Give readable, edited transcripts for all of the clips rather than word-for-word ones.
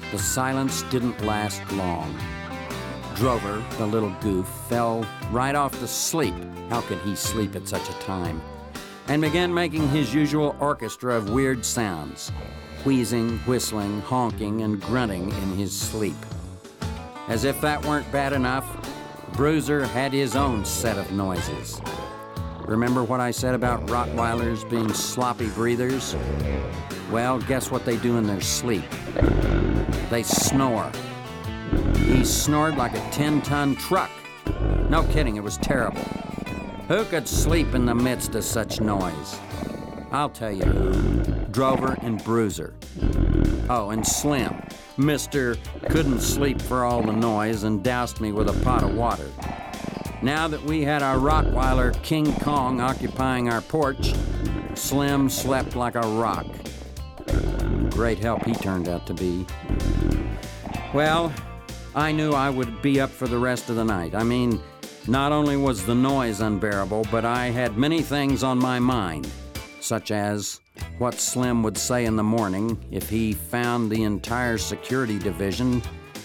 The silence didn't last long. Drover, the little goof, fell right off to sleep. How could he sleep at such a time? And began making his usual orchestra of weird sounds, wheezing, whistling, honking, and grunting in his sleep. As if that weren't bad enough, Bruiser had his own set of noises. Remember what I said about Rottweilers being sloppy breathers? Well, guess what they do in their sleep? They snore. He snored like a 10-ton truck. No kidding, it was terrible. Who could sleep in the midst of such noise? I'll tell you who. Drover and Bruiser. Oh, and Slim. Mr. Couldn't sleep for all the noise and doused me with a pot of water. Now that we had our Rottweiler King Kong occupying our porch, Slim slept like a rock. Great help he turned out to be. Well, I knew I would be up for the rest of the night. I mean, not only was the noise unbearable, but I had many things on my mind, such as what Slim would say in the morning if he found the entire security division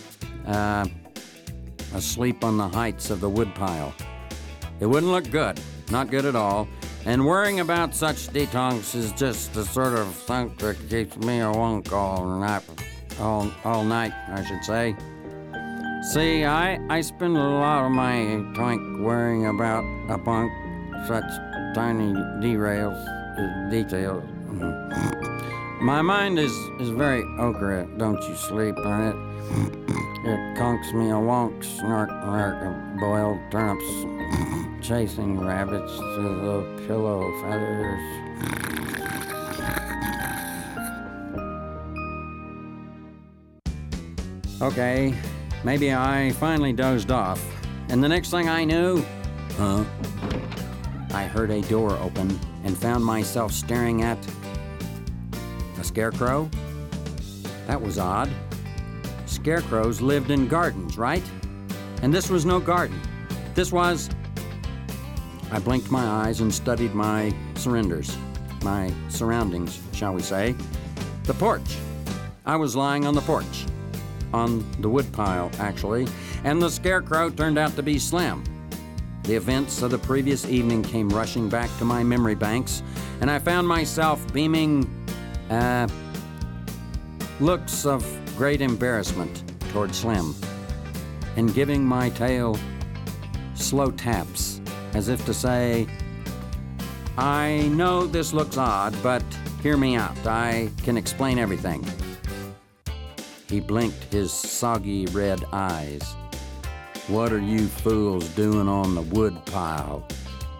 asleep on the heights of the woodpile. It wouldn't look good, not good at all, and worrying about such detonks is just the sort of thing that keeps me awake all night, I should say. See, I spend a lot of my time worrying about upon such tiny details. My mind is very ochre, don't you sleep on it? It conks me a wonk, snark like boiled turnips, chasing rabbits to the pillow feathers. Okay, maybe I finally dozed off, and the next thing I knew, I heard a door open and found myself staring at a scarecrow. That was odd. Scarecrows lived in gardens, right? And this was no garden. This was... I blinked my eyes and studied my surrenders, my surroundings, shall we say. The porch. I was lying on the porch. On the woodpile, actually, and the scarecrow turned out to be Slim. The events of the previous evening came rushing back to my memory banks, and I found myself beaming, looks of great embarrassment toward Slim, and giving my tail slow taps, as if to say, I know this looks odd, but hear me out. I can explain everything. He blinked his soggy red eyes. What are you fools doing on the wood pile?